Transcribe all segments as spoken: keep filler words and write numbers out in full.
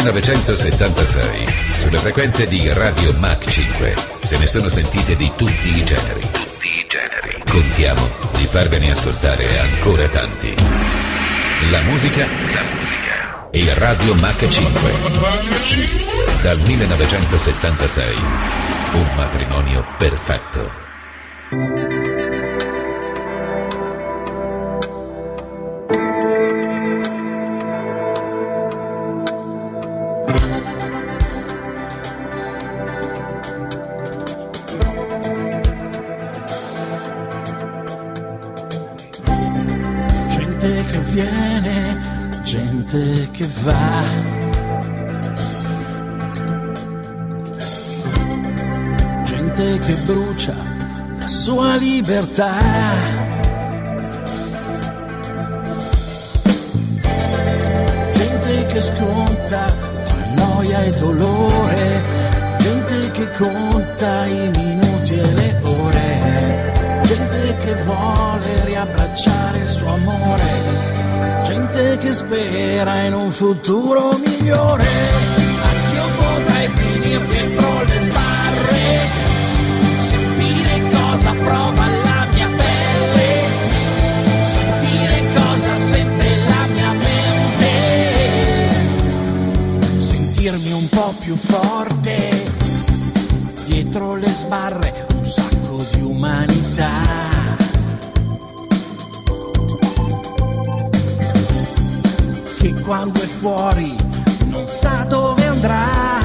millenovecentosettantasei, sulle frequenze di Radio Mach cinque, se ne sono sentite di tutti i generi. Tutti i generi. Contiamo di farvene ascoltare ancora tanti. La musica, la musica. E Radio Mach cinque. Dal millenovecentosettantasei, un matrimonio perfetto. Gente che viene, gente che va, gente che brucia la sua libertà, gente che sconta tra noia e dolore, gente che conta i minuti e le ore, gente che vuole riabbracciare il suo amore, gente che spera in un futuro migliore. Anch'io potrei finire dietro le sbarre, sentire cosa prova la mia pelle, sentire cosa sente la mia mente, sentirmi un po' più forte, dietro le sbarre un sacco di umanità. Che quando è fuori non sa dove andrà,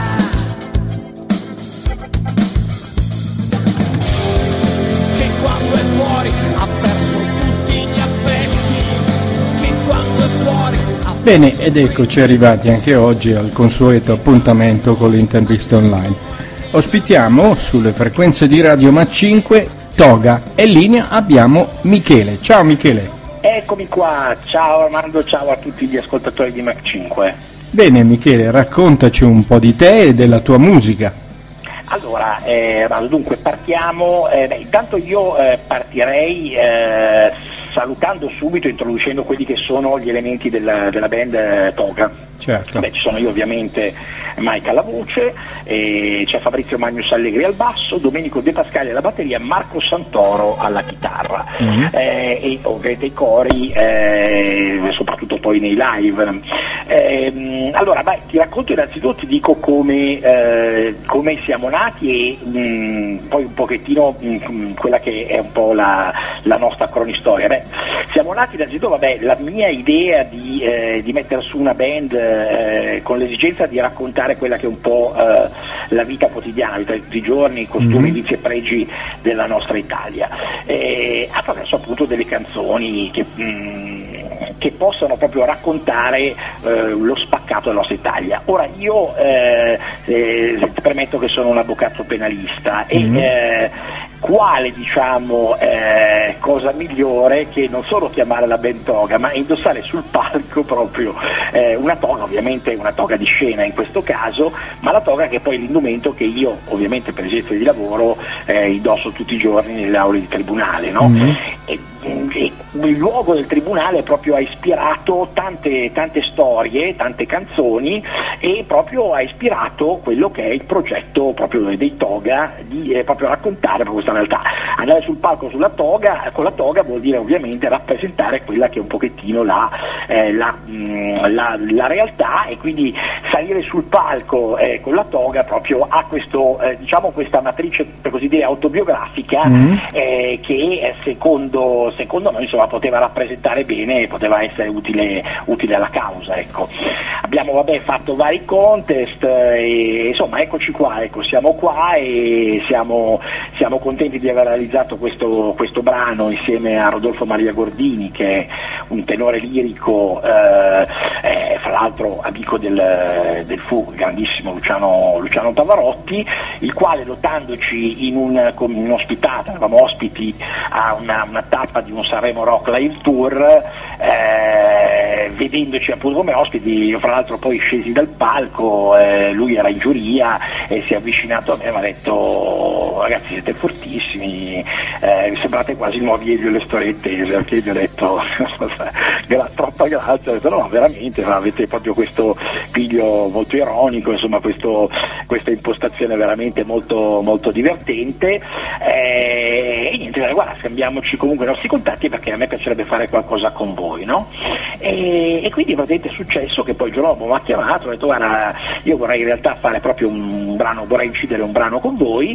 che quando è fuori ha perso tutti gli affetti, che quando è fuori ha... Bene, ed eccoci arrivati anche oggi al consueto appuntamento con l'intervista online. Ospitiamo sulle frequenze di Radio Mach cinque Toga e in linea abbiamo Michele. Ciao Michele. Eccomi qua, ciao Armando, ciao a tutti gli ascoltatori di Mach cinque. Bene Michele, raccontaci un po' di te e della tua musica. Allora, eh, dunque partiamo, eh, beh, intanto io eh, partirei eh, salutando subito, introducendo quelli che sono gli elementi della, della band eh, Toga. Certo. Beh, ci sono io ovviamente, Mike alla voce, eh, c'è Fabrizio Magnus Allegri al basso, Domenico De Pascali alla batteria, Marco Santoro alla chitarra, mm-hmm. eh, e ovviamente i cori, eh, soprattutto poi nei live. Eh, allora, beh, ti racconto innanzitutto, ti dico come, eh, come siamo nati e mh, poi un pochettino mh, quella che è un po' la, la nostra cronistoria. Beh, siamo nati innanzitutto, vabbè, la mia idea di, eh, di mettere su una band Eh, con l'esigenza di raccontare quella che è un po' eh, la vita quotidiana, la vita di tutti i giorni, i costumi, mm-hmm. vizi e pregi della nostra Italia, eh, attraverso appunto delle canzoni che, mh, che possano proprio raccontare eh, lo spaccato della nostra Italia. Ora io eh, eh, ti premetto che sono un avvocato penalista mm-hmm. e eh, quale diciamo eh, cosa migliore che non solo chiamare la band Toga, ma indossare sul palco proprio eh, una toga, ovviamente una toga di scena in questo caso, ma la toga che è poi l'indumento che io ovviamente per esigenze di lavoro eh, indosso tutti i giorni nelle aule di tribunale, no? Mm-hmm. E, e il luogo del tribunale proprio ha ispirato tante, tante storie, tante canzoni e proprio ha ispirato quello che è il progetto proprio dei Toga di eh, proprio raccontare proprio questa realtà. Andare sul palco sulla toga, con la toga vuol dire ovviamente rappresentare quella che è un pochettino la, eh, la, mh, la, la realtà, e quindi salire sul palco eh, con la toga proprio ha questo, eh, diciamo questa matrice per così dire autobiografica mm. eh, che eh, secondo, secondo noi insomma poteva rappresentare bene e poteva essere utile, utile alla causa, ecco. Abbiamo vabbè fatto vari contest e insomma eccoci qua, ecco, siamo qua e siamo, siamo contenti di aver realizzato questo, questo brano insieme a Rodolfo Maria Gordini, che è un tenore lirico, eh, eh, fra l'altro amico del, del fu, grandissimo Luciano, Luciano Pavarotti, il quale dotandoci in, un, in un'ospitata, eravamo ospiti a una, una tappa di un Sanremo Rock Live Tour, eh, eh, vedendoci appunto come ospiti, io fra l'altro poi scesi dal palco, eh, lui era in giuria e si è avvicinato a me e mi ha detto: ragazzi, siete fortissimi, eh, mi sembrate quasi i nuovi Elio e le storie tese. Anche io gli ho detto gra- troppa grazia, ho detto no, veramente, ma avete proprio questo piglio molto ironico, insomma questo, questa impostazione veramente molto, molto divertente, eh, e niente, guarda, scambiamoci comunque i nostri contatti perché a me piacerebbe fare qualcosa con voi, no? E, e quindi praticamente è successo che poi il giorno dopo mi ha chiamato, ho detto: guarda, io vorrei in realtà fare proprio un brano, vorrei incidere un brano con voi,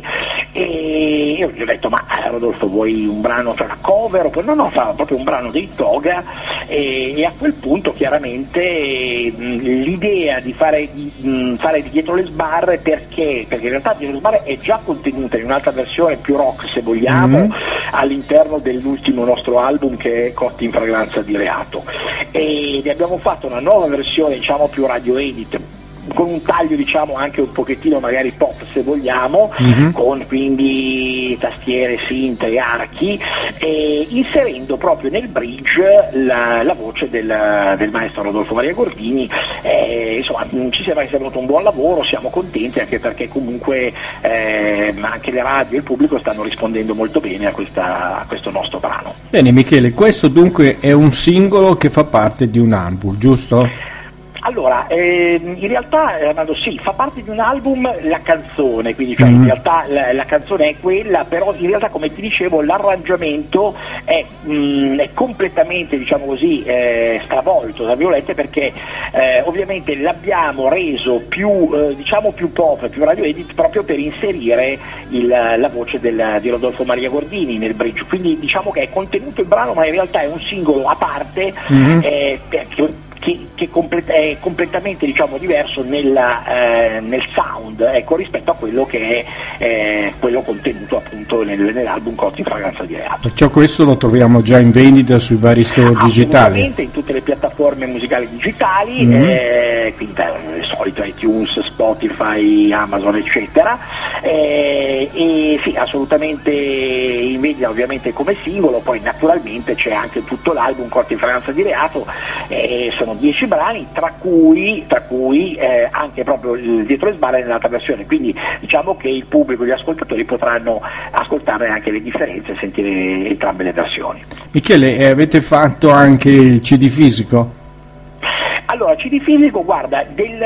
e io gli ho detto: ma Rodolfo, vuoi un brano, cioè una cover? Oppure no, no, fa proprio un brano dei Toga, e, e a quel punto chiaramente mh, l'idea di fare, di, mh, fare di Dietro le Sbarre, perché? Perché in realtà Dietro le Sbarre è già contenuta in un'altra versione più rock, se vogliamo, mm-hmm. all'interno dell'ultimo nostro album che è Cotti in fragranza di reato, e ne abbiamo fatto una nuova versione, diciamo più radio edit, con un taglio diciamo anche un pochettino magari pop se vogliamo, mm-hmm. con quindi tastiere, synth e archi, e inserendo proprio nel bridge la, la voce del, del maestro Rodolfo Maria Gordini. Eh, insomma, ci sembra che sia venuto un buon lavoro, siamo contenti anche perché comunque eh, anche le radio e il pubblico stanno rispondendo molto bene a, questa, a questo nostro brano. Bene Michele, questo dunque è un singolo che fa parte di un album, giusto? Allora, eh, in realtà Armando, sì, fa parte di un album la canzone, quindi cioè, mm. in realtà la, la canzone è quella, però in realtà, come ti dicevo, l'arrangiamento è, mh, è completamente, diciamo così, eh, stravolto, tra virgolette, perché eh, ovviamente l'abbiamo reso più, eh, diciamo più pop, più radio edit, proprio per inserire il, la voce del, di Rodolfo Maria Gordini nel bridge, quindi diciamo che è contenuto il brano, ma in realtà è un singolo a parte, mm. eh, perché Che, che complet- è completamente diciamo diverso nella, eh, nel sound, ecco, rispetto a quello che è eh, quello contenuto appunto nel, nell'album Cotti in fragranza di reato. Perciò questo lo troviamo già in vendita sui vari store digitali? Assolutamente, in tutte le piattaforme musicali digitali, mm-hmm. eh, quindi beh, il solito iTunes, Spotify, Amazon eccetera, eh, e sì, assolutamente in vendita ovviamente come singolo, poi naturalmente c'è anche tutto l'album Cotti in fragranza di reato, eh, sono dieci brani, tra cui, tra cui eh, anche proprio il Dietro le Sbarre nell'altra versione, quindi diciamo che il pubblico e gli ascoltatori potranno ascoltare anche le differenze e sentire entrambe le versioni. Michele, eh, avete fatto anche il C D fisico? Allora, C D fisico, guarda,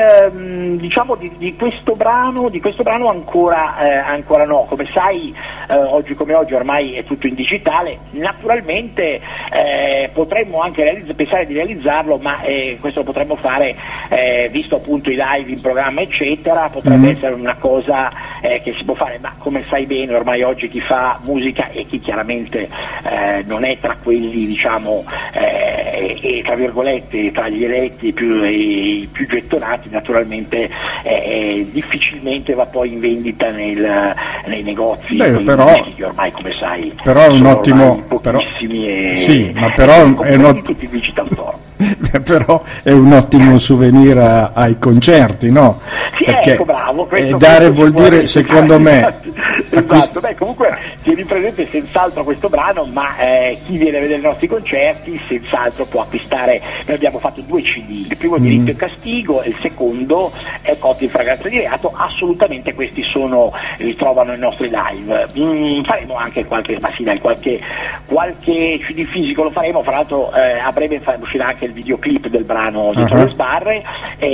del, diciamo di, di questo brano, di questo brano ancora, eh, ancora no, come sai eh, oggi come oggi ormai è tutto in digitale, naturalmente eh, potremmo anche realizz- pensare di realizzarlo, ma eh, questo lo potremmo fare eh, visto appunto i live in programma eccetera, potrebbe mm. essere una cosa eh, che si può fare, ma come sai bene ormai oggi chi fa musica e chi chiaramente eh, non è tra quelli diciamo eh, e tra virgolette tra gli eletti più, i più gettonati, naturalmente eh, difficilmente va poi in vendita nel, nei negozi. Beh, però, che ormai come sai però è un sono ottimo pochissimi però, e, sì, ma però e è un ot- tutti i digital store. Però è un ottimo souvenir a, ai concerti, no? Sì, perché ecco, bravo, eh, dare vuol dire secondo me esatto, esatto. Beh, comunque tieni presente senz'altro questo brano, ma eh, chi viene a vedere i nostri concerti senz'altro può acquistare. Noi abbiamo fatto due C D, il primo mm. Diritto e Castigo e il secondo è Cotti in fragranza di reato, assolutamente questi sono, li trovano i nostri live. Mm, faremo anche qualche, ma sì dai, qualche, qualche C D fisico lo faremo, fra l'altro eh, a breve fa, uscirà anche il videoclip del brano Dietro uh-huh. le Sbarre,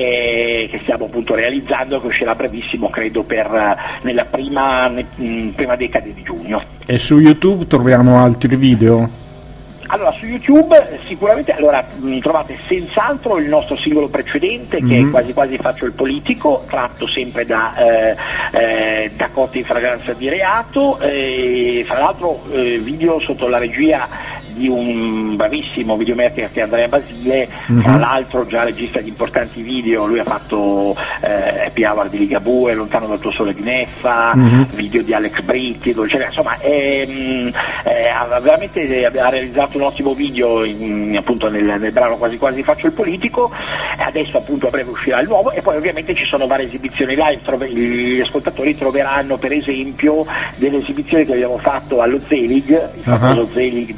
eh, che stiamo appunto realizzando, che uscirà brevissimo, credo per nella prima, mh, prima decade di giugno. E su YouTube troviamo altri video? Allora, su YouTube sicuramente allora, mh, trovate senz'altro il nostro singolo precedente, mm-hmm. che è Quasi quasi faccio il politico, tratto sempre da, eh, eh, da Cotti in fragranza di reato, e fra l'altro eh, video sotto la regia di un bravissimo videomaker che è Andrea Basile, mm-hmm. fra l'altro già regista di importanti video, lui ha fatto eh, Happy Hour di Ligabue, Lontano dal tuo sole di Neffa, mm-hmm. video di Alex Britti, cioè, insomma è, mh, è, ha veramente ha realizzato un ottimo video in, appunto nel, nel brano Quasi quasi faccio il politico, e adesso appunto a breve uscirà il nuovo, e poi ovviamente ci sono varie esibizioni live, trove, gli ascoltatori troveranno per esempio delle esibizioni che abbiamo fatto allo Zelig, il famoso uh-huh. Zelig di, di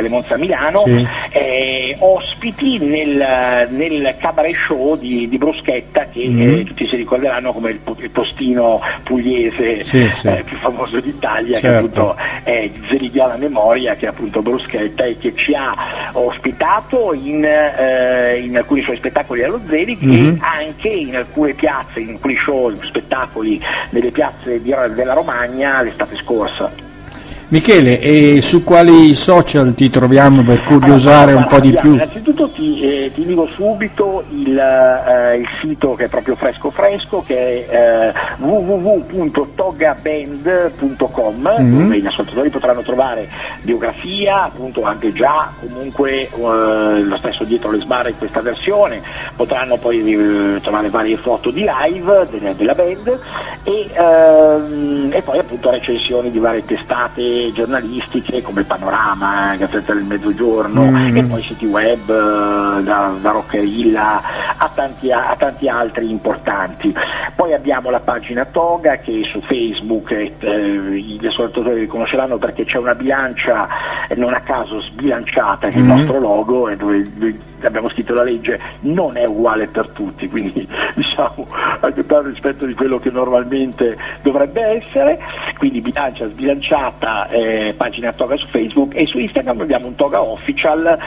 Casale Monza a Milano, sì. eh, ospiti nel, nel cabaret show di, di Bruschetta che mm. eh, tutti si ricorderanno come il, il postino pugliese sì, sì. Eh, più famoso d'Italia, certo. che appunto è di Zeridiana memoria, che è appunto Bruschetta e che ci ha ospitato in, eh, in alcuni suoi spettacoli allo Zelig mm-hmm. e anche in alcune piazze, in alcuni show, spettacoli nelle piazze di, della Romagna l'estate scorsa. Michele, e su quali social ti troviamo per curiosare allora, un po' di più? Innanzitutto ti, eh, ti dico subito il, eh, il sito che è proprio fresco fresco, che è eh, w w w punto togaband punto com, mm-hmm. dove gli ascoltatori potranno trovare biografia, appunto anche già comunque eh, lo stesso dietro le sbarre in questa versione, potranno poi eh, trovare varie foto di live della, della band e, ehm, e poi appunto recensioni di varie testate giornalistiche come Panorama, Gazzetta del Mezzogiorno mm. e poi siti web da, da Rockerilla a tanti, a tanti altri importanti. Poi abbiamo la pagina Toga che su Facebook eh, gli ascoltatori riconosceranno perché c'è una bilancia eh, non a caso sbilanciata che mm. è il nostro logo e dove, dove abbiamo scritto la legge non è uguale per tutti, quindi diciamo anche per rispetto di quello che normalmente dovrebbe essere, quindi bilancia sbilanciata. Eh, pagina Toga su Facebook e su Instagram abbiamo un Toga Official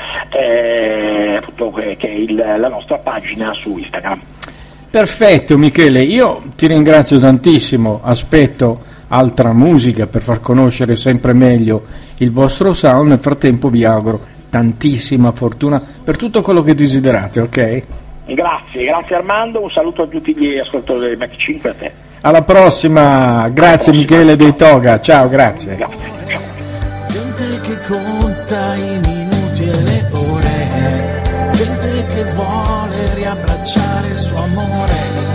eh, appunto, che è il, la nostra pagina su Instagram. Perfetto Michele, io ti ringrazio tantissimo, aspetto altra musica per far conoscere sempre meglio il vostro sound, nel frattempo vi auguro tantissima fortuna per tutto quello che desiderate, ok? Grazie, grazie Armando, un saluto a tutti gli ascoltatori del Mac cinque, a te. Alla prossima, grazie Alla prossima. Michele dei Toga, ciao, grazie. Grazie, ciao. Gente che conta i minuti e le ore, gente che vuole riabbracciare il suo amore,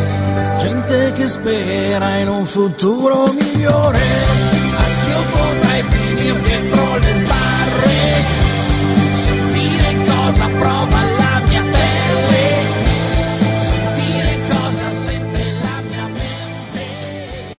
gente che spera in un futuro migliore. Anch'io potrei finire dietro le sbarre, sentire cosa provo.